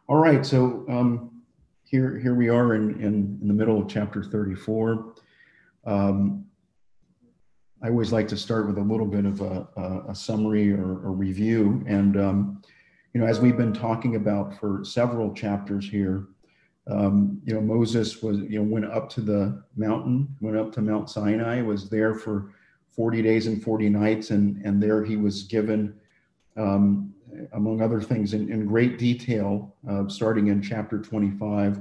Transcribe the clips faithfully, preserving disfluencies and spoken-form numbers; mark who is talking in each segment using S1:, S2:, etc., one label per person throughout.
S1: All right, so um, here here we are in, in in the middle of chapter thirty-four. Um, I always like to start with a little bit of a, a, a summary or a review, and um, you know, as we've been talking about for several chapters here, um, you know, Moses was you know went up to the mountain, went up to Mount Sinai, was there for forty days and forty nights, and and there he was given um, among other things, in, in great detail, uh, starting in chapter twenty-five,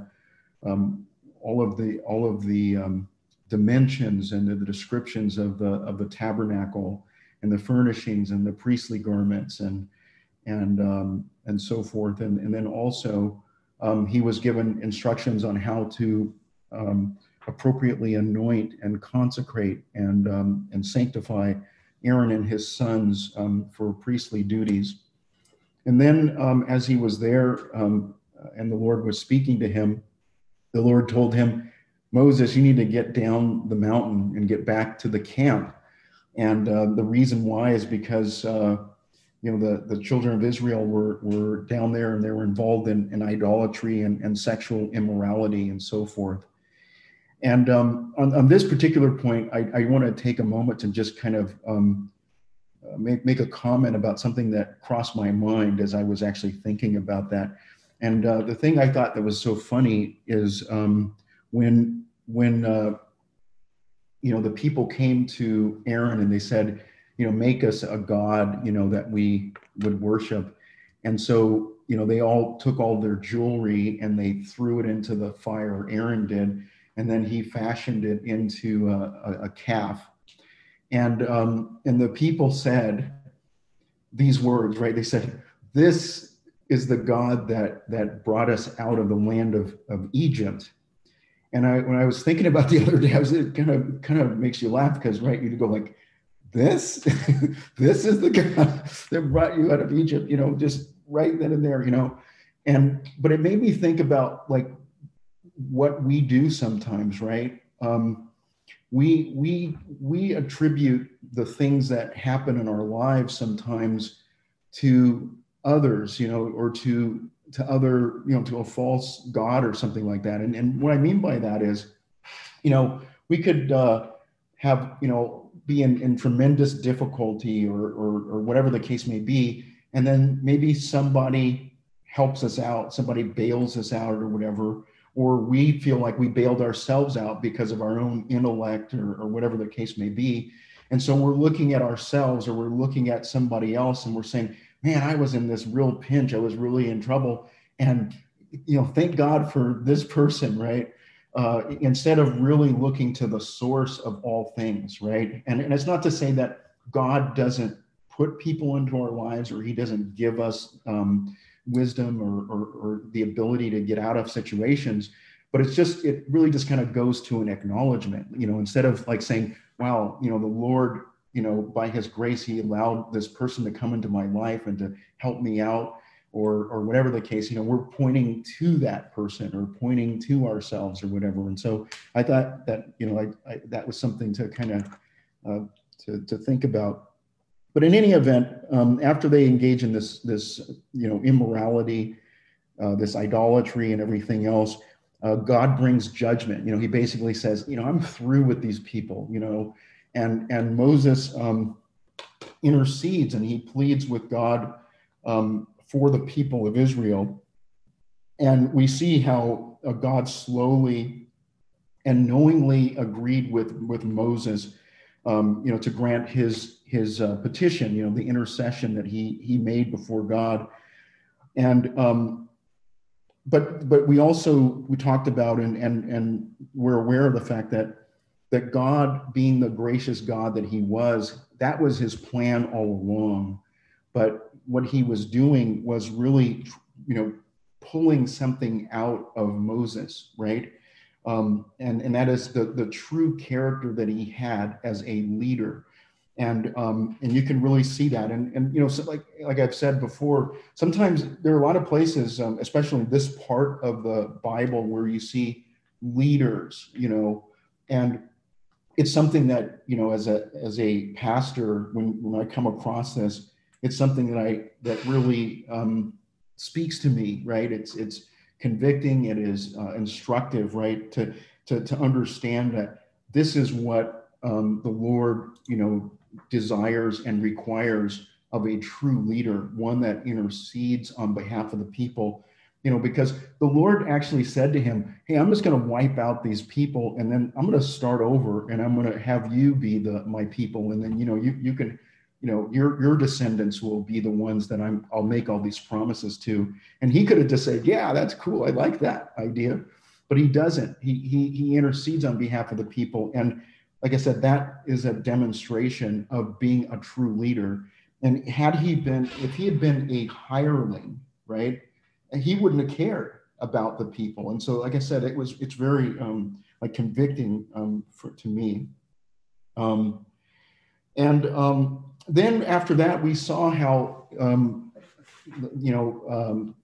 S1: um, all of the all of the um, dimensions and the, the descriptions of the of the tabernacle and the furnishings and the priestly garments and and um, and so forth, and and then also um, he was given instructions on how to um, appropriately anoint and consecrate and um, and sanctify Aaron and his sons um, for priestly duties. And then, um, as he was there, um, and the Lord was speaking to him, the Lord told him, Moses, you need to get down the mountain and get back to the camp. And uh, the reason why is because uh, you know the, the children of Israel were were down there and they were involved in, in idolatry and, and sexual immorality and so forth. And um, on, on this particular point, I, I want to take a moment to just kind of um, uh, make, make a comment about something that crossed my mind as I was actually thinking about that. And uh, the thing I thought that was so funny is um, when when uh, you know the people came to Aaron and they said, you know, make us a god, you know, that we would worship. And so, you know, they all took all their jewelry and they threw it into the fire. Aaron did, and then he fashioned it into a, a, a calf. And um, and the people said these words, right? They said, "This is the God that that brought us out of the land of, of Egypt." And I, when I was thinking about the other day, I was it kind of kind of makes you laugh because, right, you go like, "This, this is the God that brought you out of Egypt," you know, just right then and there, you know. And but it made me think about like what we do sometimes, right? Um, we we we attribute the things that happen in our lives sometimes to others, you know, or to to other, you know, to a false god or something like that. And and what I mean by that is, you know, we could uh, have, you know, be in, in tremendous difficulty or, or or whatever the case may be, and then maybe somebody helps us out, somebody bails us out or whatever, or we feel like we bailed ourselves out because of our own intellect or, or whatever the case may be. And so we're looking at ourselves or we're looking at somebody else and we're saying, man, I was in this real pinch. I was really in trouble. And, you know, thank God for this person, right? Uh, instead of really looking to the source of all things, right? And, and it's not to say that God doesn't put people into our lives or he doesn't give us um, wisdom or, or, or the ability to get out of situations, but it's just, it really just kind of goes to an acknowledgement, you know, instead of like saying, wow, you know, the Lord, you know, by his grace, he allowed this person to come into my life and to help me out, or or whatever the case, you know, we're pointing to that person or pointing to ourselves or whatever. And so I thought that, you know, I, I that was something to kind of uh, to, to think about. But in any event, um, after they engage in this this you know immorality, uh, this idolatry, and everything else, uh, God brings judgment. You know, he basically says, you know, I'm through with these people. You know, and and Moses um, intercedes and he pleads with God um, for the people of Israel. And we see how uh, God slowly and knowingly agreed with with Moses, um, you know, to grant his his uh, petition, you know, the intercession that he he made before God. And um, but but we also we talked about and and and we're aware of the fact that that God, being the gracious God that he was, that was his plan all along. But what he was doing was really, you know, pulling something out of Moses, right? Um, and and that is the the true character that he had as a leader, and um, and you can really see that. And and you know, so like like I've said before, sometimes there are a lot of places, um, especially in this part of the Bible, where you see leaders, you know, and it's something that, you know, as a as a pastor, when when I come across this, it's something that I that really um, speaks to me, right? It's it's convicting. It is uh, instructive, right? To to to understand that this is what um, the Lord, you know, desires and requires of a true leader, one that intercedes on behalf of the people. You know, because the Lord actually said to him, "Hey, I'm just going to wipe out these people, and then I'm going to start over, and I'm going to have you be the my people, and then you know you you can." You know, your your descendants will be the ones that I'm I'll make all these promises to. And he could have just said, yeah, that's cool. I like that idea. But he doesn't. He he he intercedes on behalf of the people. And like I said, that is a demonstration of being a true leader. And had he been, if he had been a hireling, right, he wouldn't have cared about the people. And so, like I said, it was it's very um, like convicting um, for to me. Um, and um, then after that, we saw how, um, you know, um,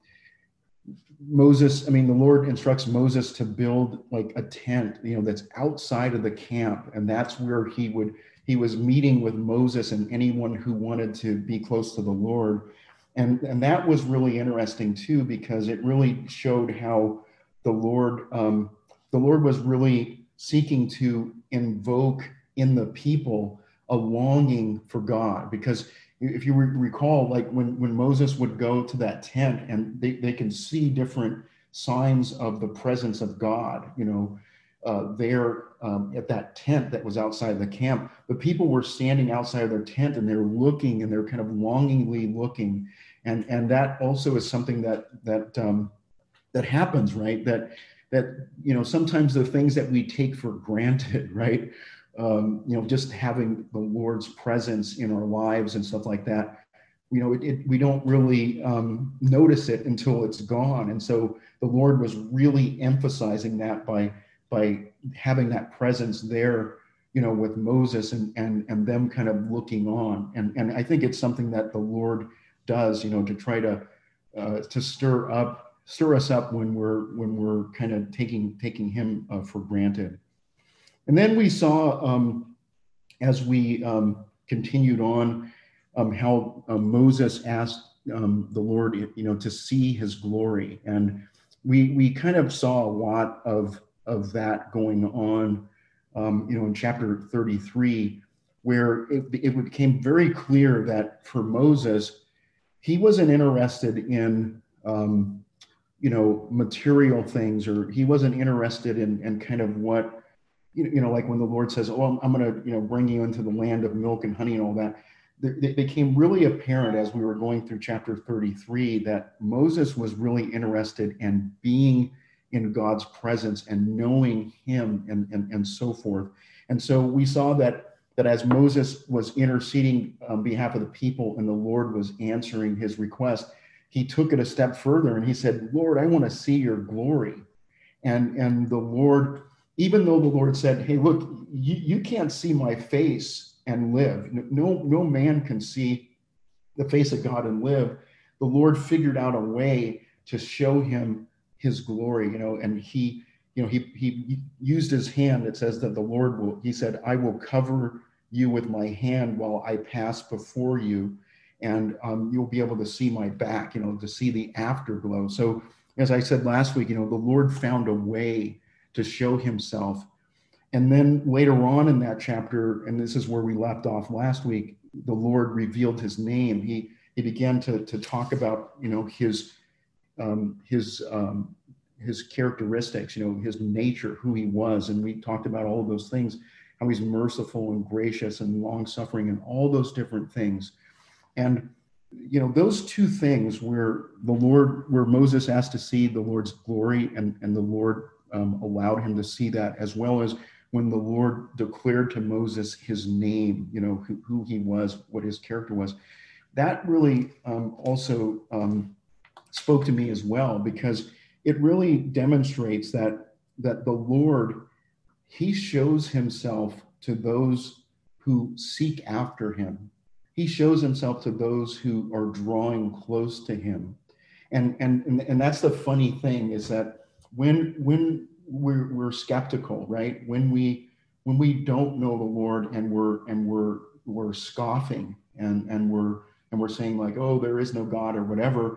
S1: Moses, I mean, the Lord instructs Moses to build like a tent, you know, that's outside of the camp. And that's where he would, he was meeting with Moses and anyone who wanted to be close to the Lord. And, and that was really interesting too, because it really showed how the Lord, um, the Lord was really seeking to invoke in the people a longing for God. Because if you recall, like when, when Moses would go to that tent and they, they can see different signs of the presence of God, you know, uh, there um, at that tent that was outside the camp, the people were standing outside of their tent and they're looking and they're kind of longingly looking. And, and that also is something that, that, um, that happens, right? That, that, you know, sometimes the things that we take for granted, right? Um, you know, just having the Lord's presence in our lives and stuff like that, you know, it, it, we don't really um, notice it until it's gone. And so the Lord was really emphasizing that by by having that presence there, you know, with Moses and and and them kind of looking on. And and I think it's something that the Lord does, you know, to try to uh, to stir up stir us up when we're when we're kind of taking taking Him uh, for granted. And then we saw, um, as we um, continued on, um, how uh, Moses asked um, the Lord, you know, to see His glory, and we we kind of saw a lot of of that going on, um, you know, in chapter thirty-three, where it, it became very clear that for Moses, he wasn't interested in, um, you know, material things, or he wasn't interested in, in kind of what. You know, like when the Lord says, "Oh, I'm, I'm going to, you know, bring you into the land of milk and honey and all that," it became really apparent as we were going through chapter thirty-three that Moses was really interested in being in God's presence and knowing Him and, and, and so forth. And so we saw that that as Moses was interceding on behalf of the people and the Lord was answering his request, he took it a step further and he said, "Lord, I want to see your glory." And, and the Lord, even though the Lord said, "Hey, look, you, you can't see my face and live. No, no man can see the face of God and live." The Lord figured out a way to show him His glory, you know, and he, you know, he, he used his hand. It says that the Lord will, he said, "I will cover you with my hand while I pass before you, and um, you'll be able to see my back, you know, to see the afterglow." So as I said last week, you know, the Lord found a way to show Himself. And then later on in that chapter, and this is where we left off last week, the Lord revealed His name. He he began to to talk about, you know, his um, his um, his characteristics, you know, His nature, who He was, and we talked about all of those things, how He's merciful and gracious and long suffering, and all those different things. And you know, those two things where the Lord, where Moses asked to see the Lord's glory, and and the Lord um, allowed him to see that, as well as when the Lord declared to Moses His name, you know, who, who He was, what His character was. That really um, also um, spoke to me as well, because it really demonstrates that that the Lord, He shows Himself to those who seek after Him. He shows Himself to those who are drawing close to Him. And and and, and that's the funny thing, is that when when we're we're skeptical, right? When we when we don't know the Lord, and we're and we're we're scoffing, and and we're and we're saying like, "Oh, there is no God," or whatever.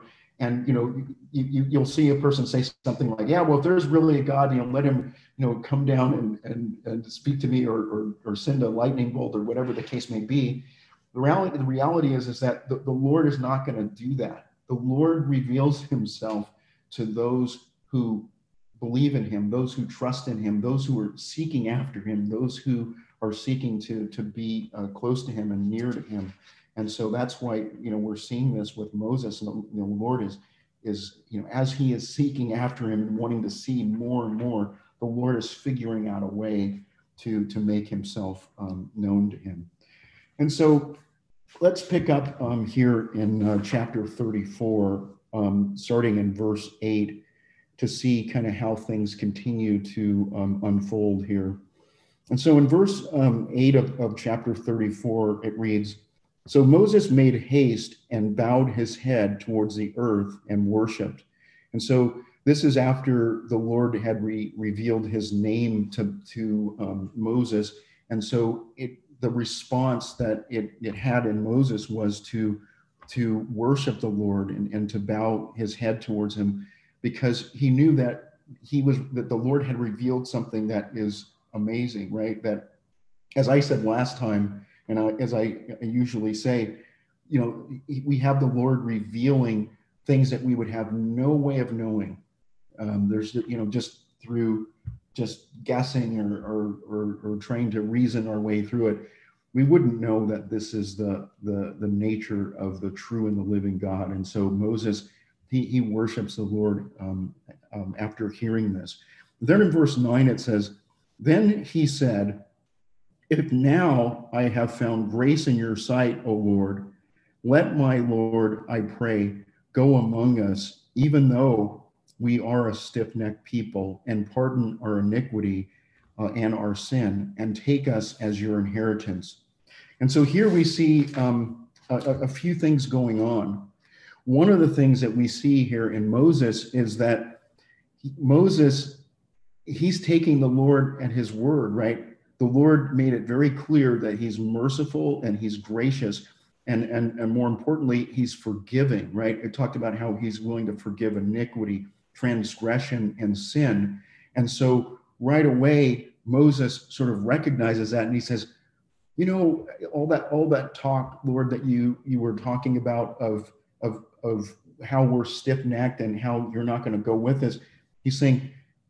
S1: and you know, you, you you'll see a person say something like, "Yeah, well, if there's really a God, you know, let him, you know, come down and and, and speak to me, or, or or send a lightning bolt, or whatever the case may be." The reality the reality is is that the, the Lord is not going to do that. The Lord reveals himself to those who believe in him, those who trust in him, those who are seeking after him, those who are seeking to to be uh, close to him and near to him. And so that's why, you know, we're seeing this with Moses, and the, you know, the Lord is is you know, as he is seeking after him and wanting to see more and more, the Lord is figuring out a way to to make himself um, known to him. And so let's pick up um, here in uh, chapter thirty-four, um, starting in verse eight, to see kind of how things continue to um, unfold here. And so in verse um, eight of, of chapter thirty-four, it reads, "So Moses made haste and bowed his head towards the earth and worshiped." And so this is after the Lord had re- revealed his name to, to um, Moses. And so it, the response that it, it had in Moses was to, to worship the Lord and, and to bow his head towards him, because he knew that he was, that the Lord had revealed something that is amazing, right? That, as I said last time, and I, as I usually say, you know, we have the Lord revealing things that we would have no way of knowing. Um, there's, you know, just through just guessing or, or, or, or trying to reason our way through it, we wouldn't know that this is the, the, the nature of the true and the living God. And so Moses, he, he worships the Lord um, um, after hearing this. Then in verse nine, it says, "Then he said, 'If now I have found grace in your sight, O Lord, let my Lord, I pray, go among us, even though we are a stiff-necked people, and pardon our iniquity uh, and our sin, and take us as your inheritance.'" And so here we see um, a, a few things going on. One of the things that we see here in Moses is that Moses, he's taking the Lord at his word, right? The Lord made it very clear that he's merciful and he's gracious, and, and, and more importantly, he's forgiving, right? It talked about how he's willing to forgive iniquity, transgression, and sin. And so right away, Moses sort of recognizes that, and he says, you know, all that all that talk, Lord, that you you were talking about of of of how we're stiff-necked and how you're not going to go with us. He's saying,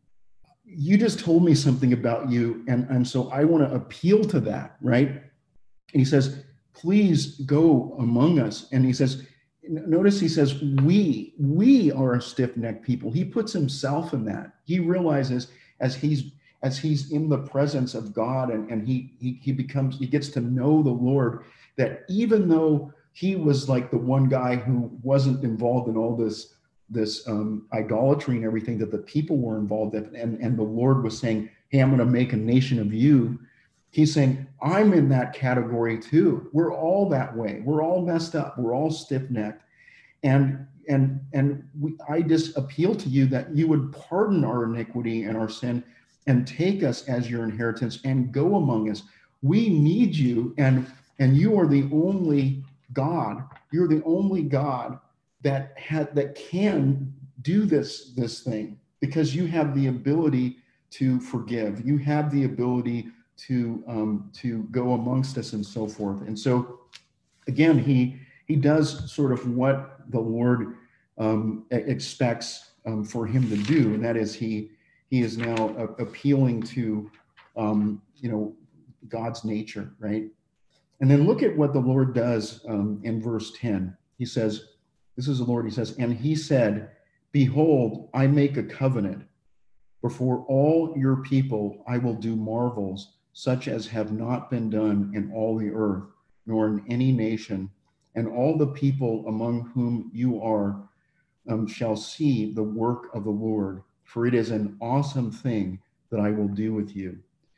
S1: you just told me something about you, and, and so I want to appeal to that, right? And he says, please go among us. And he says, notice he says, we, we are a stiff-necked people. He puts himself in that. He realizes as he's as he's in the presence of God, and, and he, he he becomes, he gets to know the Lord, that even though he was like the one guy who wasn't involved in all this this um, idolatry and everything that the people were involved in, and, and the Lord was saying, hey, I'm going to make a nation of you. He's saying, I'm in that category too. We're all that way. We're all messed up. We're all stiff-necked. And and and we, I just appeal to you that you would pardon our iniquity and our sin and take us as your inheritance and go among us. We need you, and and you are the only God. You're the only God that had that can do this this thing, because you have the ability to forgive. You have the ability to um, to go amongst us and so forth. And so, again, he he does sort of what the Lord um, expects um, for him to do, and that is he he is now uh, appealing to um, you know, God's nature, right? And then look at what the Lord does um, in verse ten. He says, this is the Lord, he says, and he said, behold, I make a covenant. Before all your people, I will do marvels such as have not been done in all the earth, nor in any nation. And all the people among whom you are um, shall see the work of the Lord, for it is an awesome thing that I will do with you.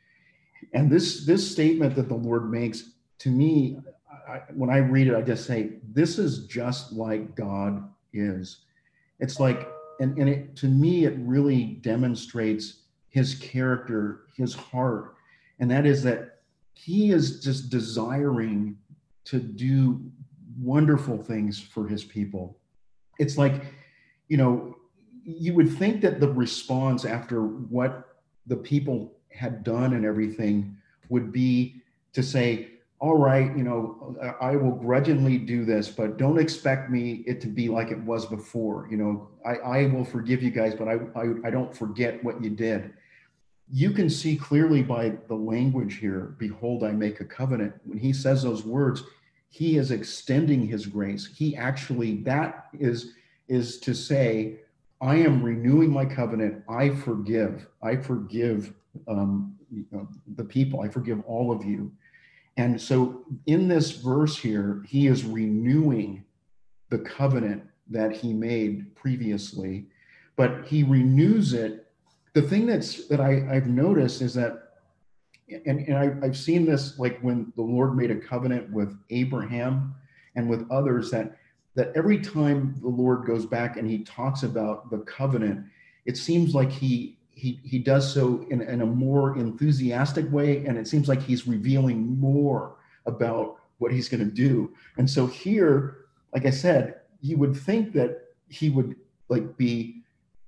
S1: And this, this statement that the Lord makes, to me, I, when I read it, I just say, this is just like God is. It's like, and, and it, to me, it really demonstrates his character, his heart. And that is that he is just desiring to do wonderful things for his people. It's like you know, you would think that the response after what the people had done and everything would be to say, all right, you know, I will grudgingly do this, but don't expect me it to be like it was before. You know, I, I will forgive you guys, but I, I, I don't forget what you did. You can see clearly by the language here, behold, I make a covenant. When he says those words, he is extending his grace. He actually, that is, is to say, I am renewing my covenant. I forgive. I forgive um, you know, the people. I forgive all of you. And so in this verse here, he is renewing the covenant that he made previously, but he renews it. The thing that's that I, I've noticed is that, and, and I, I've seen this like when the Lord made a covenant with Abraham and with others, that that every time the Lord goes back and he talks about the covenant, it seems like he he he does so in, in a more enthusiastic way, and it seems like he's revealing more about what he's going to do. And so here, like I said, you would think that he would like be,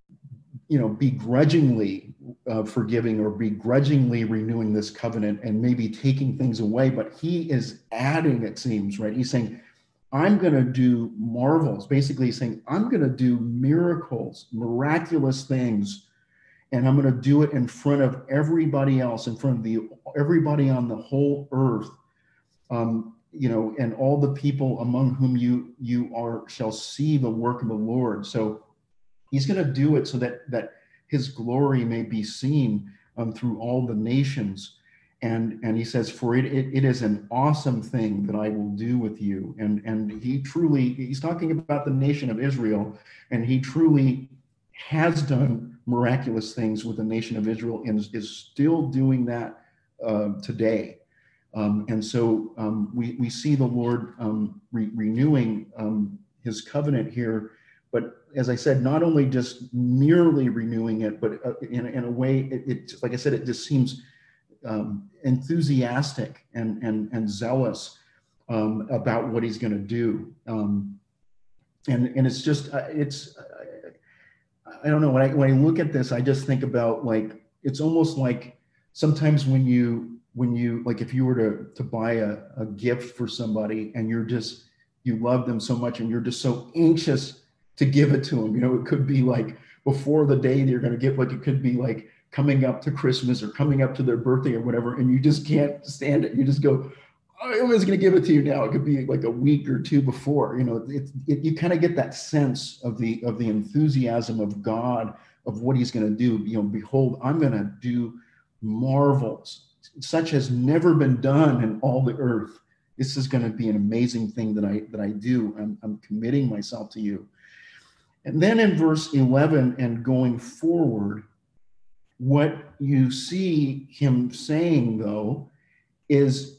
S1: you know, begrudgingly uh, forgiving or begrudgingly renewing this covenant and maybe taking things away, but he is adding, it seems, right? He's saying, I'm going to do marvels. Basically, he's saying, I'm going to do miracles, miraculous things, and I'm going to do it in front of everybody else, in front of the everybody on the whole earth, um, you know, and all the people among whom you you are shall see the work of the Lord. So he's going to do it so that that his glory may be seen um, through all the nations. And and he says, for it, it it is an awesome thing that I will do with you. And and he truly, he's talking about the nation of Israel, and he truly has done miraculous things with the nation of Israel and is, is still doing that uh, today. Um, and so um, we, we see the Lord um, re- renewing um, his covenant here, but as I said, not only just merely renewing it, but uh, in, in a way, it, it, like I said, it just seems um, enthusiastic and, and, and zealous um, about what he's going to do. Um, and, and it's just, uh, it's, uh, I don't know, when I, when I look at this, I just think about like, it's almost like sometimes when you, when you, like if you were to, to buy a, a gift for somebody and you're just, you love them so much and you're just so anxious to give it to them, you know, it could be like before the day you're going to give, like it could be like coming up to Christmas or coming up to their birthday or whatever, and you just can't stand it. You just go, I'm just going to give it to you now. It could be like a week or two before, you know, it, it, you kind of get that sense of the, of the enthusiasm of God, of what he's going to do. You know, behold, I'm going to do marvels such as never been done in all the earth. This is going to be an amazing thing that I, that I do. I'm, I'm committing myself to you. And then in verse eleven and going forward, what you see him saying though is,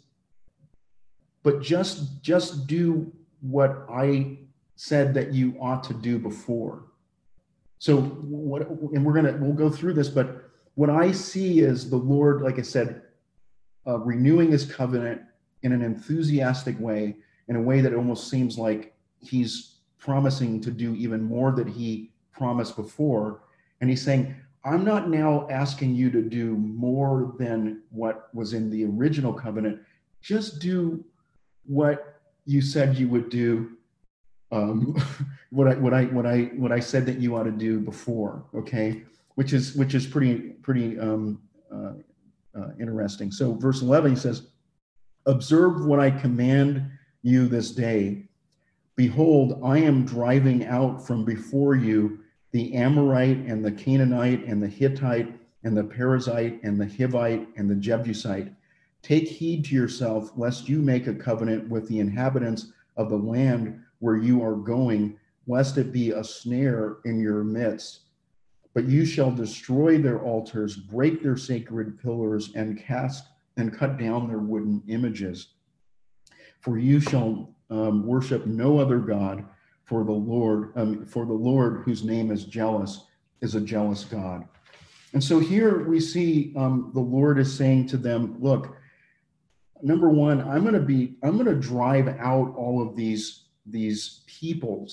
S1: but just just do what I said that you ought to do before. So what, and we're gonna we'll go through this, but what I see is the Lord, like I said, uh, renewing his covenant in an enthusiastic way, in a way that almost seems like he's promising to do even more than he promised before. And he's saying, I'm not now asking you to do more than what was in the original covenant. Just do what you said you would do, um, what I what I what I what I said that you ought to do before, okay? Which is which is pretty pretty um, uh, uh, interesting. So verse eleven, he says, "Observe what I command you this day. Behold, I am driving out from before you the Amorite and the Canaanite and the Hittite and the Perizzite and the Hivite and the Jebusite. Take heed to yourself, lest you make a covenant with the inhabitants of the land where you are going, lest it be a snare in your midst. But you shall destroy their altars, break their sacred pillars, and cast and cut down their wooden images. For you shall um, worship no other God, for the Lord, um, for the Lord, whose name is jealous, is a jealous God." And so here we see um, the Lord is saying to them, look, number one, I'm going to be, I'm going to drive out all of these, these peoples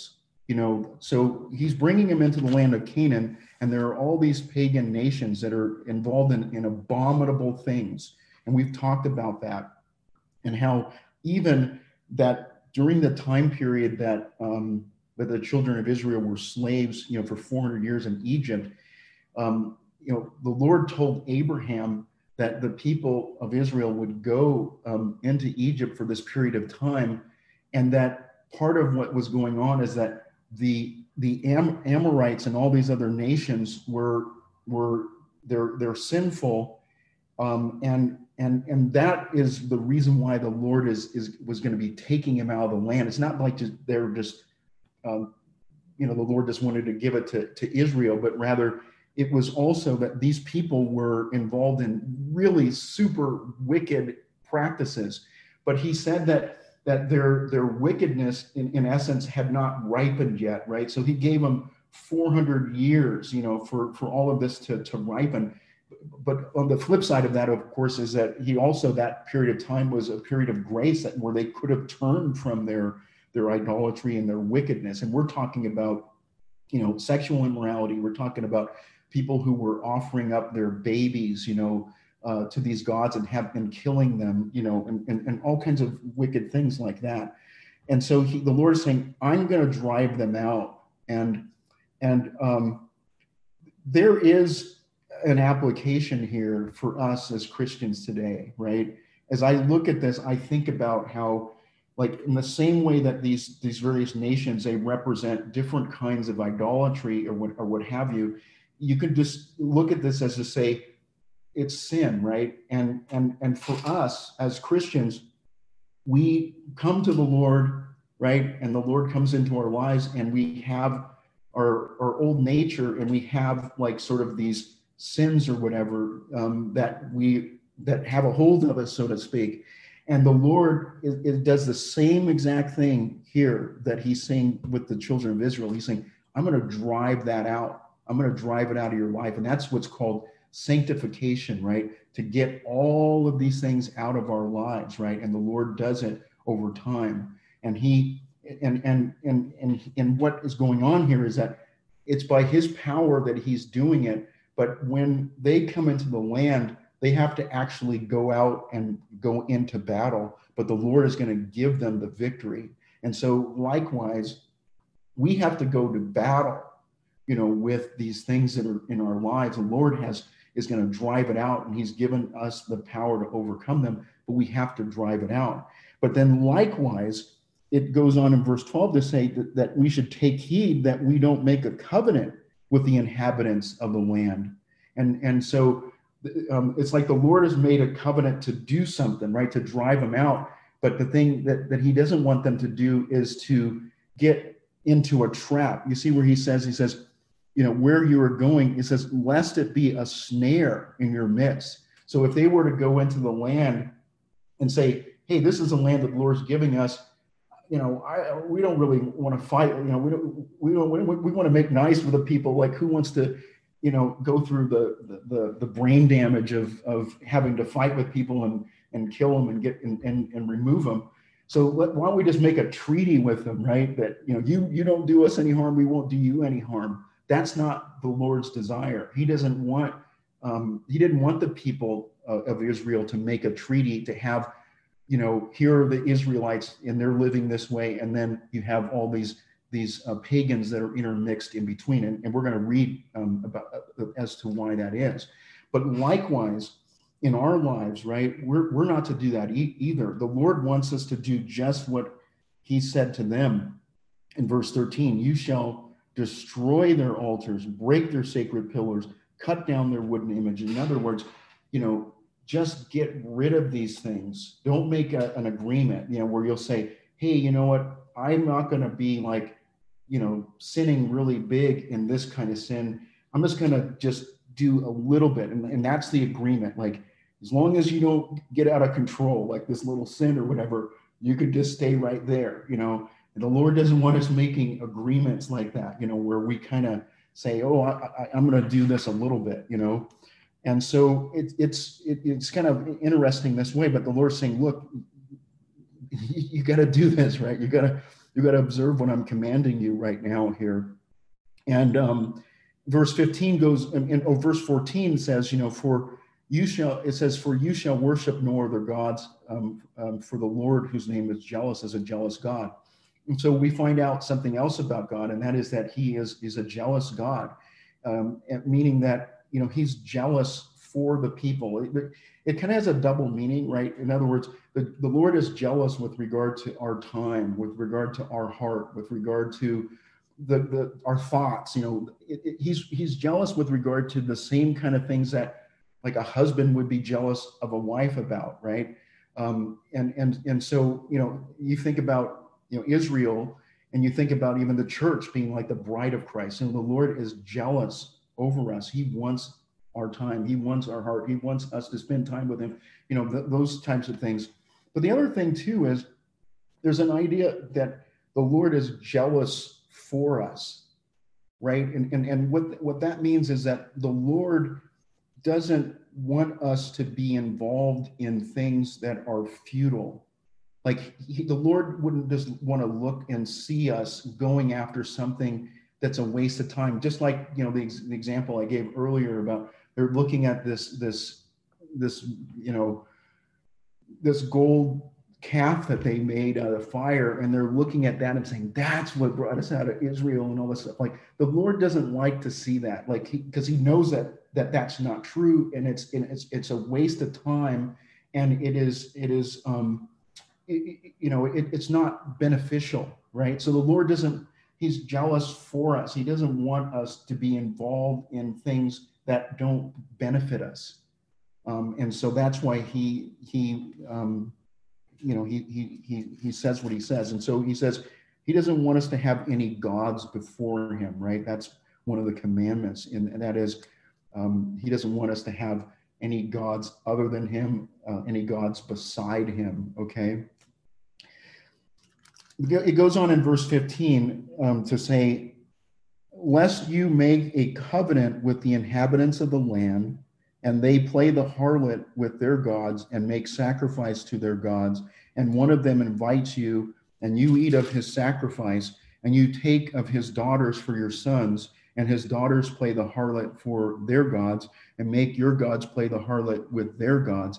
S1: You know, so he's bringing them into the land of Canaan, and there are all these pagan nations that are involved in, in abominable things. And we've talked about that, and how even that during the time period that um, that the children of Israel were slaves, you know, for four hundred years in Egypt, um, you know, the Lord told Abraham that the people of Israel would go um, into Egypt for this period of time, and that part of what was going on is that the the Am- Amorites and all these other nations were were they're they're sinful, um, and and and that is the reason why the Lord is is was going to be taking him out of the land. It's not like just they're just um, you know, the Lord just wanted to give it to to Israel, but rather it was also that these people were involved in really super wicked practices. But he said that that their their wickedness in, in essence had not ripened yet, right? So he gave them four hundred years, you know, for for all of this to to ripen. But on the flip side of that, of course, is that he also, that period of time was a period of grace that where they could have turned from their their idolatry and their wickedness. And we're talking about, you know, sexual immorality. We're talking about people who were offering up their babies, you know, uh, to these gods and have been killing them, you know, and, and, and all kinds of wicked things like that. And so he, the Lord is saying, I'm going to drive them out. And, and um, there is an application here for us as Christians today, right? As I look at this, I think about how, like, in the same way that these these various nations, they represent different kinds of idolatry or what or what have you, you could just look at this as to say it's sin, right? And and and for us as Christians, we come to the Lord, right? And the Lord comes into our lives, and we have our our old nature, and we have like sort of these sins or whatever um, that we that have a hold of us, so to speak. And the Lord it, it does the same exact thing here that he's saying with the children of Israel. He's saying, I'm going to drive that out. I'm going to drive it out of your life. And that's what's called sanctification, right? To get all of these things out of our lives, right? And the Lord does it over time. And he and and and and and what is going on here is that it's by his power that he's doing it. But when they come into the land, they have to actually go out and go into battle, but the Lord is going to give them the victory. And so likewise, we have to go to battle, you know, with these things that are in our lives. The Lord has is going to drive it out, and he's given us the power to overcome them, but we have to drive it out. But then likewise, it goes on in verse twelve to say that, that we should take heed that we don't make a covenant with the inhabitants of the land. And, and so Um, it's like the Lord has made a covenant to do something, right? To drive them out. But the thing that, that he doesn't want them to do is to get into a trap. You see where he says, he says, you know, where you are going, he says, lest it be a snare in your midst. So if they were to go into the land and say, hey, this is a land that the Lord's giving us, you know, I, we don't really want to fight. You know, we don't, we don't, we, we want to make nice with the people. Like, who wants to, you know, go through the, the, the brain damage of, of having to fight with people and, and kill them and get and, and, and remove them. So let, why don't we just make a treaty with them, right? That, you know, you, you don't do us any harm, we won't do you any harm. That's not the Lord's desire. He doesn't want, um, he didn't want the people uh, of Israel to make a treaty to have, you know, here are the Israelites and they're living this way. And then you have all these these uh, pagans that are intermixed in between. And, and we're going to read um, about uh, as to why that is. But likewise, in our lives, right, we're, we're not to do that e- either. The Lord wants us to do just what he said to them in verse thirteen. You shall destroy their altars, break their sacred pillars, cut down their wooden images. In other words, you know, just get rid of these things. Don't make a, an agreement, you know, where you'll say, hey, you know what, I'm not going to be like, you know, sinning really big in this kind of sin. I'm just going to just do a little bit. And, and that's the agreement. Like, as long as you don't get out of control, like this little sin or whatever, you could just stay right there, you know. And the Lord doesn't want us making agreements like that, you know, where we kind of say, oh, I, I, I'm going to do this a little bit, you know. And so it, it's it, it's kind of interesting this way. But the Lord's saying, look, you, you got to do this, right? You got to you got to observe what I'm commanding you right now here. And um, verse fifteen goes, and, and oh, verse fourteen says, you know, for you shall, it says, for you shall worship no other gods, um, um, for the Lord, whose name is jealous, is a jealous God. And so we find out something else about God, and that is that he is, is a jealous God, um, meaning that, you know, he's jealous for the people. It, it kind of has a double meaning, right? In other words, the, the Lord is jealous with regard to our time, with regard to our heart, with regard to the, the our thoughts. You know, it, it, he's he's jealous with regard to the same kind of things that like a husband would be jealous of a wife about, right? Um, and and and so, you know, you think about, you know, Israel, and you think about even the church being like the bride of Christ, and the Lord is jealous over us. He wants our time. He wants our heart. He wants us to spend time with him, you know, th- those types of things. But the other thing too is there's an idea that the Lord is jealous for us, right? And, and, and what, what that means is that the Lord doesn't want us to be involved in things that are futile. Like he, the Lord wouldn't just want to look and see us going after something that's a waste of time. Just like, you know, the, the example I gave earlier about they're looking at this, this, this, you know, this gold calf that they made out of fire, and they're looking at that and saying, that's what brought us out of Israel and all this stuff. Like the Lord doesn't like to see that, like he, because he knows that that that's not true, and it's and it's it's a waste of time, and it is it is um it, you know it, it's not beneficial, right? So the Lord doesn't, he's jealous for us. He doesn't want us to be involved in things that don't benefit us, um, and so that's why he he um, you know, he, he, he, he says what he says. And so he says, he doesn't want us to have any gods before him, right? That's one of the commandments. And, and that is, um, he doesn't want us to have any gods other than him, uh, any gods beside him, okay? It goes on in verse fifteen um, to say, lest you make a covenant with the inhabitants of the land, and they play the harlot with their gods and make sacrifice to their gods, and one of them invites you, and you eat of his sacrifice, and you take of his daughters for your sons, and his daughters play the harlot for their gods, and make your gods play the harlot with their gods.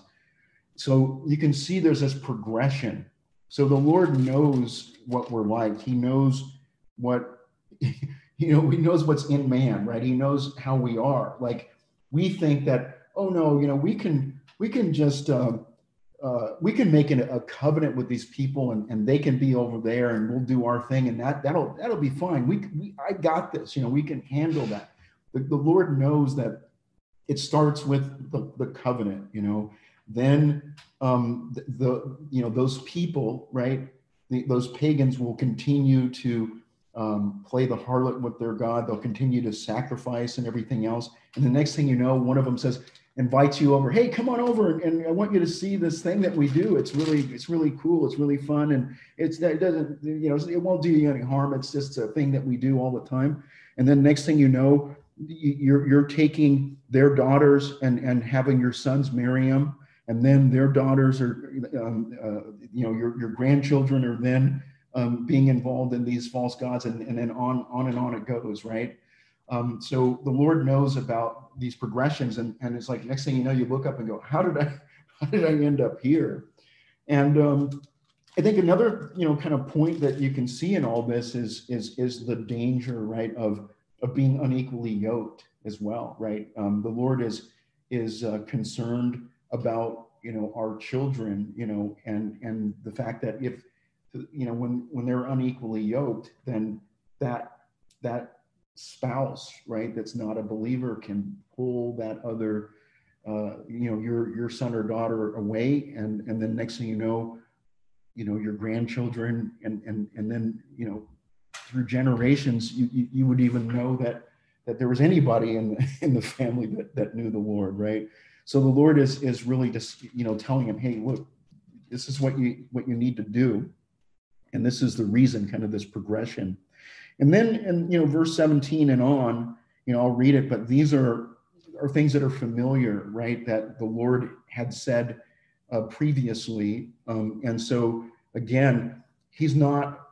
S1: So you can see there's this progression. So the Lord knows what we're like. He knows what, you know, he knows what's in man, right? He knows how we are. Like, we think that, oh no, you know, we can we can just uh, uh, we can make an, a covenant with these people, and, and they can be over there, and we'll do our thing, and that that'll that'll be fine. We, we I got this, you know, we can handle that. The, the Lord knows that it starts with the, the covenant, you know. Then um, the, the you know those people, right? The, those pagans will continue to Um, play the harlot with their God. They'll continue to sacrifice and everything else. And the next thing you know, one of them says, invites you over. Hey, come on over, and I want you to see this thing that we do. It's really, it's really cool. It's really fun, and it's it doesn't, you know, it won't do you any harm. It's just a thing that we do all the time. And then next thing you know, you're you're taking their daughters and and having your sons marry them, and then their daughters are, um, uh, you know, your your grandchildren are then Um, being involved in these false gods, and, and then on, on and on it goes, right? Um, so the Lord knows about these progressions, and, and it's like next thing you know, you look up and go, how did I, how did I end up here? And um, I think another, you know, kind of point that you can see in all this is is is the danger, right, of of being unequally yoked as well, right? Um, the Lord is is uh, concerned about, you know, our children, you know, and and the fact that if you know, when when they're unequally yoked, then that that spouse, right, that's not a believer can pull that other, uh, you know, your your son or daughter away, and and then next thing you know, you know, your grandchildren, and and and then, you know, through generations, you you, you would even know that that there was anybody in the, in the family that that knew the Lord, right? So the Lord is is really just, you know, telling him, hey, look, this is what you what you need to do. And this is the reason, kind of this progression. And then, and you know, verse seventeen and on, you know, I'll read it, but these are, are things that are familiar, right? That the Lord had said uh, previously. Um, and so again, he's not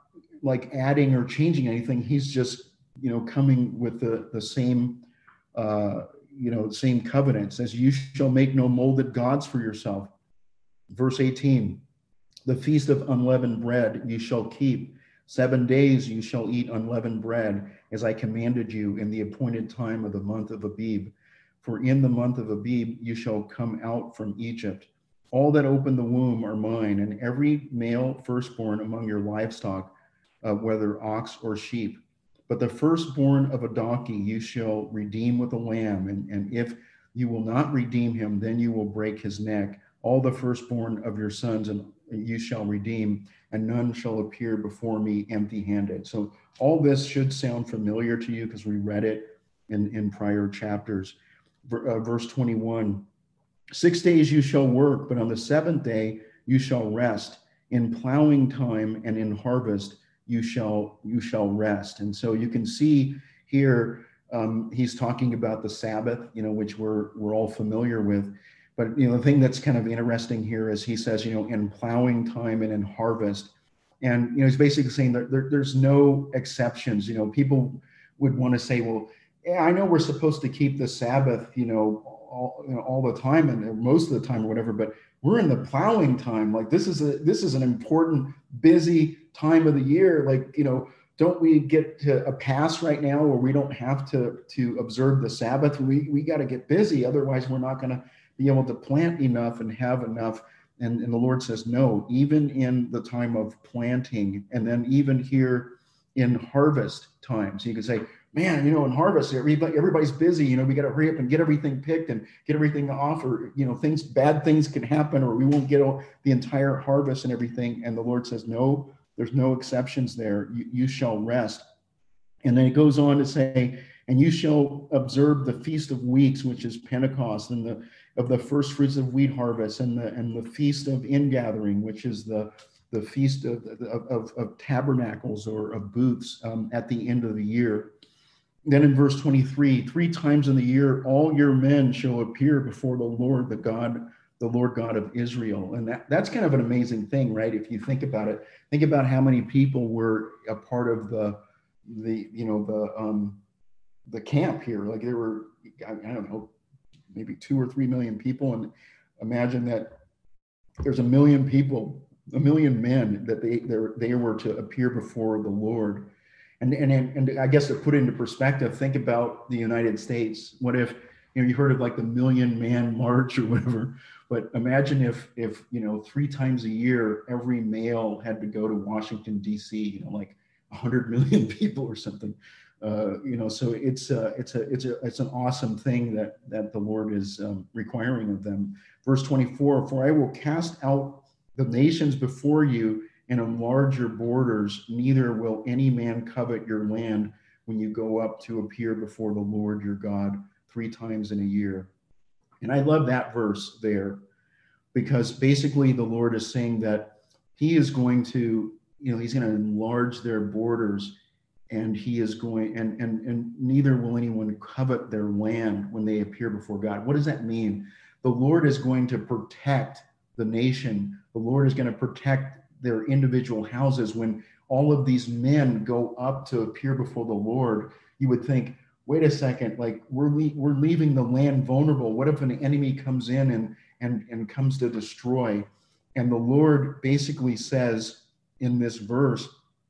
S1: like adding or changing anything. He's just, you know, coming with the, the same, uh, you know, same covenant. It says, you shall make no molded gods for yourself. Verse eighteen, the feast of unleavened bread you shall keep. Seven days you shall eat unleavened bread, as I commanded you in the appointed time of the month of Abib. For in the month of Abib you shall come out from Egypt. All that open the womb are mine, and every male firstborn among your livestock, uh, whether ox or sheep. But the firstborn of a donkey you shall redeem with a lamb, and, and if you will not redeem him, then you will break his neck. All the firstborn of your sons and you shall redeem, and none shall appear before me empty-handed. So all this should sound familiar to you because we read it in, in prior chapters. Uh, verse twenty-one, six days you shall work, but on the seventh day you shall rest. In plowing time and in harvest you shall you shall rest. And so you can see here um, he's talking about the Sabbath, you know, which we're we're all familiar with. But, you know, the thing that's kind of interesting here is he says, you know, in plowing time and in harvest. And, you know, he's basically saying that there, there's no exceptions. You know, people would want to say, well, yeah, I know we're supposed to keep the Sabbath, you know, all, you know, all the time and most of the time or whatever, but we're in the plowing time. Like this is a, this is an important, busy time of the year. Like, you know, don't we get to a pass right now where we don't have to, to observe the Sabbath? We, we got to get busy. Otherwise we're not going to be able to plant enough and have enough. And, and the Lord says, no, even in the time of planting, and then even here in harvest time. So you can say, man, you know, in harvest, everybody, everybody's busy, you know, we got to hurry up and get everything picked and get everything off, or, you know, things, bad things can happen, or we won't get all, the entire harvest and everything. And the Lord says, no, there's no exceptions there. You, you shall rest. And then it goes on to say, and you shall observe the Feast of Weeks, which is Pentecost, and the of the first fruits of wheat harvest, and the and the Feast of Ingathering, which is the the Feast of of, of, of Tabernacles or of Booths um, at the end of the year. Then in verse twenty-three, three times in the year, all your men shall appear before the Lord, the God, the Lord God of Israel. And that, that's kind of an amazing thing, right? If you think about it, think about how many people were a part of the, the you know, the um, the camp here. Like there were, I, I don't know, maybe two or three million people. And imagine that there's a million people, a million men that they they were to appear before the Lord. And, and, and I guess to put into perspective, think about the United States. What if, you know, you heard of like the Million Man March or whatever, but imagine if, if, you know, three times a year, every male had to go to Washington, D C, you know, like a hundred million people or something. Uh, you know, so it's a, it's a, it's a, it's an awesome thing that, that the Lord is um, requiring of them. Verse twenty-four, for I will cast out the nations before you and enlarge your borders, neither will any man covet your land when you go up to appear before the Lord your God three times in a year. And I love that verse there, because basically the Lord is saying that he is going to, you know, he's going to enlarge their borders, and he is going, and, and, and neither will anyone covet their land when they appear before God. What does that mean? The Lord is going to protect the nation. The Lord is going to protect their individual houses. When all of these men go up to appear before the Lord, you would think, wait a second, like we're le- we're leaving the land vulnerable. What if an enemy comes in and and and comes to destroy? And the Lord basically says in this verse,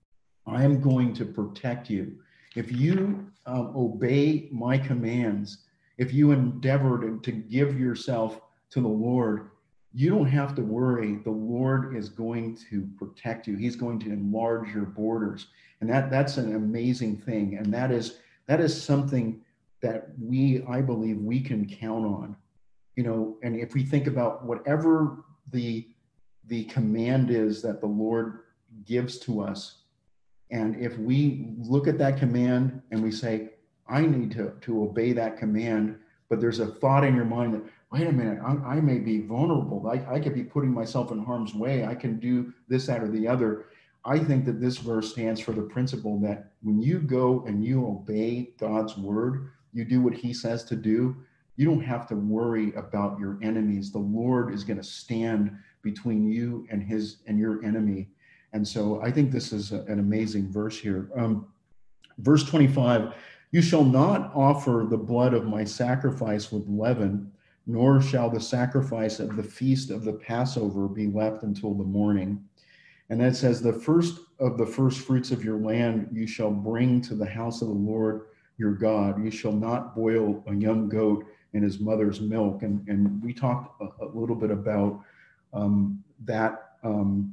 S1: I am going to protect you. If you um, obey my commands, if you endeavor to, to give yourself to the Lord, you don't have to worry. The Lord is going to protect you. He's going to enlarge your borders. And that, that's an amazing thing. And that is, that is something that we, I believe, we can count on. You know, and if we think about whatever the, the command is that the Lord gives to us, and if we look at that command and we say, I need to, to obey that command, but there's a thought in your mind that, wait a minute, I, I may be vulnerable. I, I could be putting myself in harm's way. I can do this, that, or the other. I think that this verse stands for the principle that when you go and you obey God's word, you do what he says to do, you don't have to worry about your enemies. The Lord is going to stand between you and his and your enemy. And so I think this is a, an amazing verse here. Um, verse twenty-five, you shall not offer the blood of my sacrifice with leaven, nor shall the sacrifice of the feast of the Passover be left until the morning. And then it says, the first of the first fruits of your land you shall bring to the house of the Lord your God. You shall not boil a young goat in his mother's milk. And, and we talked a, a little bit about um, that, um,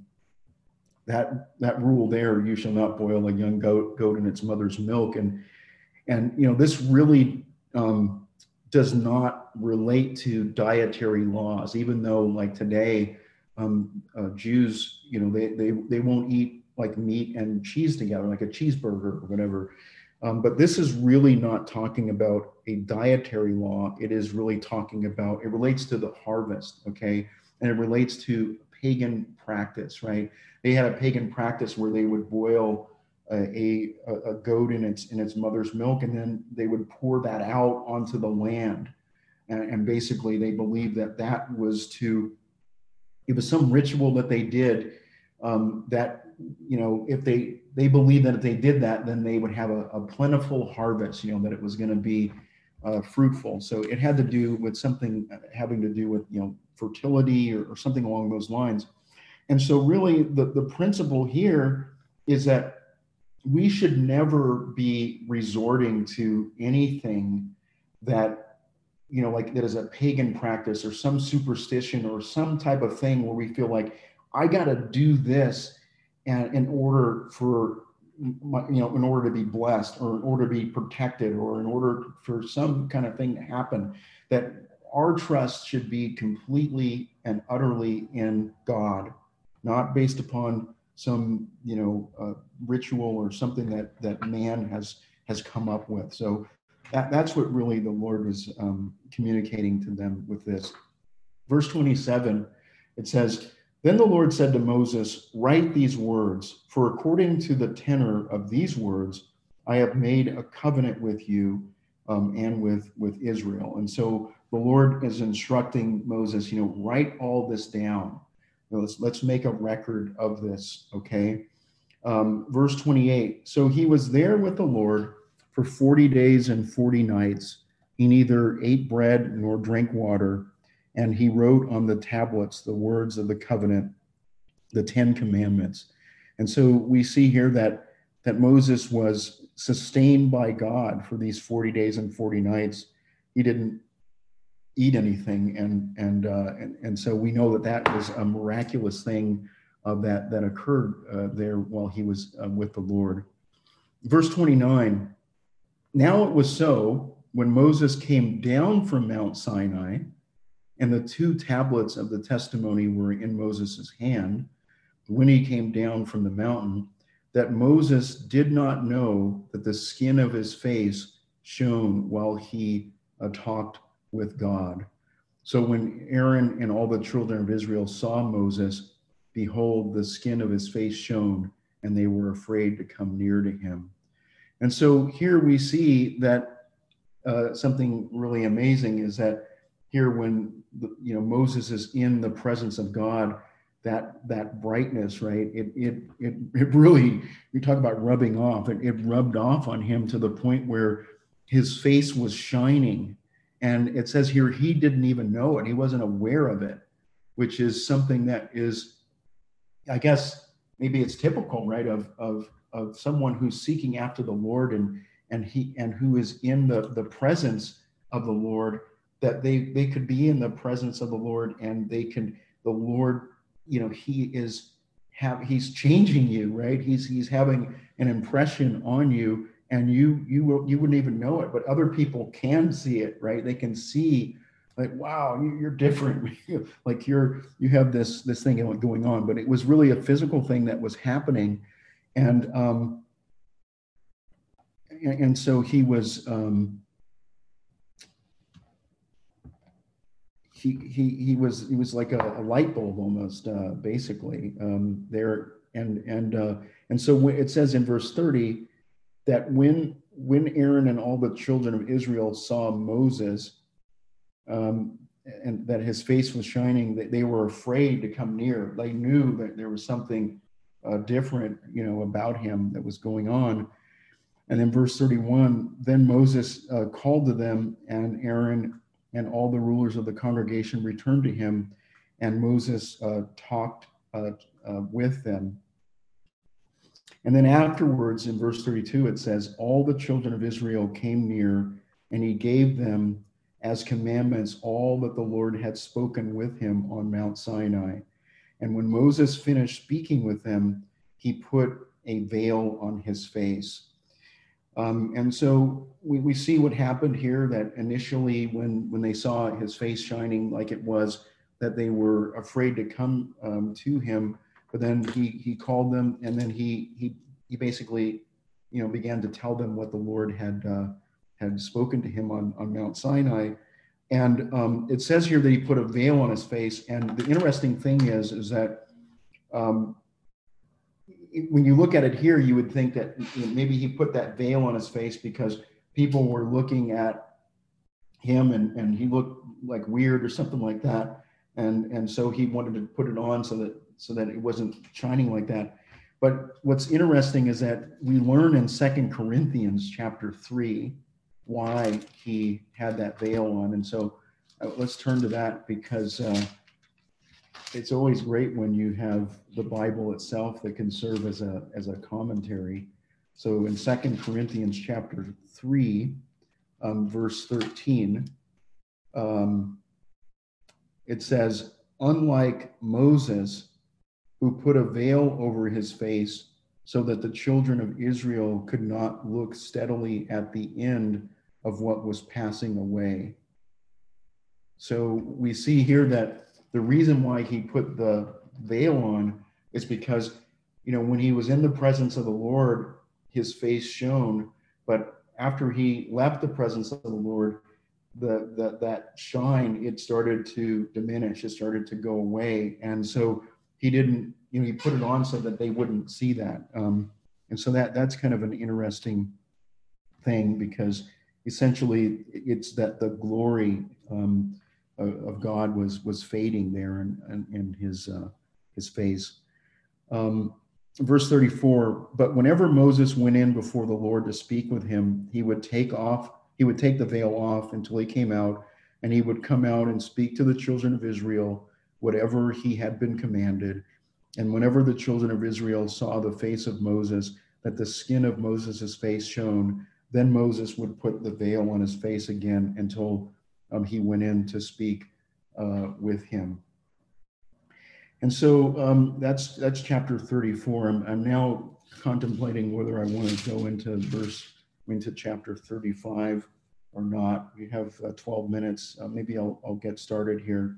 S1: that, that rule there. You shall not boil a young goat, goat in its mother's milk. And, and you know, this really um, does not relate to dietary laws, even though like today, um, uh, Jews, you know, they, they, they won't eat like meat and cheese together, like a cheeseburger or whatever. Um, but this is really not talking about a dietary law. It is really talking about, it relates to the harvest, okay? And it relates to pagan practice, right? They had a pagan practice where they would boil a, a, a goat in its, in its mother's milk, and then they would pour that out onto the land. And, and basically they believed that that was to, it was some ritual that they did um, that, you know, if they, they believed that if they did that, then they would have a, a plentiful harvest, you know, that it was going to be uh, fruitful. So it had to do with something having to do with, you know, fertility or, or something along those lines. And so really the, the principle here is that we should never be resorting to anything that, you know, like that is a pagan practice or some superstition or some type of thing where we feel like I got to do this and in order for, my, you know, in order to be blessed or in order to be protected or in order for some kind of thing to happen, that our trust should be completely and utterly in God, not based upon some, you know, uh, ritual or something that, that man has, has come up with. So that, that's what really the Lord was um, communicating to them with this. Verse twenty-seven, it says, then the Lord said to Moses, write these words, for according to the tenor of these words, I have made a covenant with you um, and with, with Israel. And so the Lord is instructing Moses, you know, write all this down. You know, let's, let's make a record of this, okay? Um, verse twenty-eight, so he was there with the Lord for forty days and forty nights. He neither ate bread nor drank water, and he wrote on the tablets the words of the covenant, the Ten Commandments. And so we see here that, that Moses was sustained by God for these forty days and forty nights. He didn't eat anything, and and uh, and, and so we know that that was a miraculous thing uh, that that occurred uh, there while he was uh, with the Lord. Verse twenty-nine. Now it was so when Moses came down from Mount Sinai, and the two tablets of the testimony were in Moses' hand, when he came down from the mountain, that Moses did not know that the skin of his face shone while he uh, talked with God. So when Aaron and all the children of Israel saw Moses, behold, the skin of his face shone, and they were afraid to come near to him. And so here we see that uh, something really amazing is that here when the, you know Moses is in the presence of God, that that brightness, right? It it it it really, you talk about rubbing off. It, it rubbed off on him to the point where his face was shining. And it says here he didn't even know it. He wasn't aware of it, which is something that is, I guess, maybe it's typical, right, of of of someone who's seeking after the Lord and and he and who is in the the presence of the Lord, that they they could be in the presence of the Lord and they can, the Lord, you know, he is have he's changing you, right? He's he's having an impression on you, and you you will you wouldn't even know it, but other people can see it, right? They can see like, wow, you're different. Like you're you have this this thing going on, but it was really a physical thing that was happening. And um, and so he was um, he he he was he was like a, a light bulb almost, uh, basically um, there. And and uh, and so when it says in verse thirty that when when Aaron and all the children of Israel saw Moses, um, and that his face was shining, that they were afraid to come near. They knew that there was something uh, different, you know, about him that was going on. And then verse thirty-one, then Moses uh, called to them, and Aaron and all the rulers of the congregation returned to him, and Moses uh, talked uh, uh, with them. And then afterwards, in verse thirty-two, it says, all the children of Israel came near, and he gave them as commandments all that the Lord had spoken with him on Mount Sinai. And when Moses finished speaking with them, he put a veil on his face. Um, and so we, we see what happened here, that initially when, when they saw his face shining like it was, that they were afraid to come um, to him. But then he he called them, and then he he he basically, you know, began to tell them what the Lord had uh, had spoken to him on, on Mount Sinai. And um, it says here that he put a veil on his face. And the interesting thing is, is that um, when you look at it here, you would think that maybe he put that veil on his face because people were looking at him and, and he looked like weird or something like that. And, and so he wanted to put it on so that, so that it wasn't shining like that. But what's interesting is that we learn in Second Corinthians chapter three why he had that veil on. And so uh, let's turn to that, because uh, it's always great when you have the Bible itself that can serve as a as a commentary. So in Second Corinthians chapter three, um, verse thirteen, um, it says, unlike Moses, who put a veil over his face so that the children of Israel could not look steadily at the end of what was passing away. So we see here that the reason why he put the veil on is because, you know, when he was in the presence of the Lord, his face shone, but after he left the presence of the Lord, the, the that shine, it started to diminish, it started to go away. And so he didn't, you know, he put it on so that they wouldn't see that. Um, and so that that's kind of an interesting thing, because essentially it's that the glory um, of, of God was was fading there in, in, in his uh, his face. Um, verse thirty-four, but whenever Moses went in before the Lord to speak with him, he would take off, he would take the veil off until he came out, and he would come out and speak to the children of Israel whatever he had been commanded. And whenever the children of Israel saw the face of Moses, that the skin of Moses' face shone, then Moses would put the veil on his face again until um, he went in to speak uh, with him. And so um, that's that's chapter thirty-four. I'm, I'm now contemplating whether I want to go into verse into chapter thirty-five or not. We have uh, twelve minutes. Uh, maybe I'll, I'll get started here.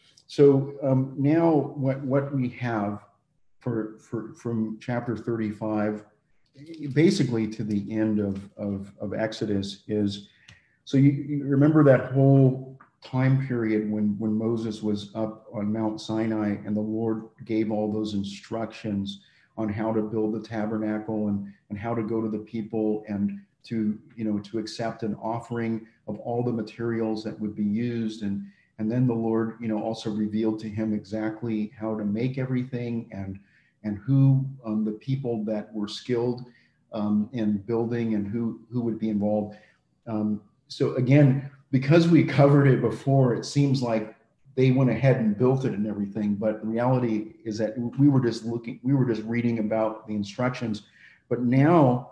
S1: So um, now what, what we have for, for from chapter thirty-five, basically to the end of, of, of Exodus, is, so you, you remember that whole time period when, when Moses was up on Mount Sinai and the Lord gave all those instructions on how to build the tabernacle and, and how to go to the people and to, you know, to accept an offering of all the materials that would be used. And And then the Lord, you know, also revealed to him exactly how to make everything and and who um, the people that were skilled um, in building and who who would be involved. Um, so again, because we covered it before, it seems like they went ahead and built it and everything. But the reality is that we were just looking, we were just reading about the instructions. But now,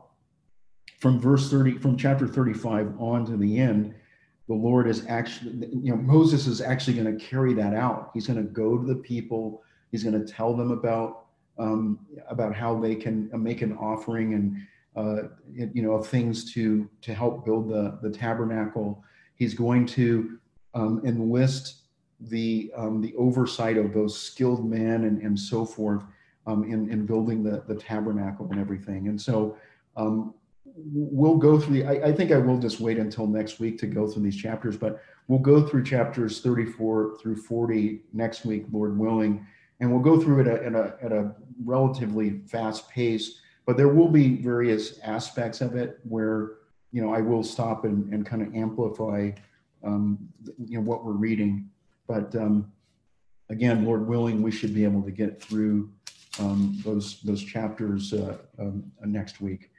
S1: from verse thirty, from chapter thirty-five on to the end, the Lord is actually, you know, Moses is actually going to carry that out. He's going to go to the people. He's going to tell them about um, about how they can make an offering and uh, you know, things to to help build the the tabernacle. He's going to um, enlist the um, the oversight of those skilled men and and so forth um, in in building the the tabernacle and everything. And so. Um, We'll go through the, I, I think I will just wait until next week to go through these chapters, but we'll go through chapters thirty-four through forty next week, Lord willing, and we'll go through it at a, at a relatively fast pace, but there will be various aspects of it where, you know, I will stop and, and kind of amplify, um, you know, what we're reading. But um, again, Lord willing, we should be able to get through um, those those chapters uh, um, next week.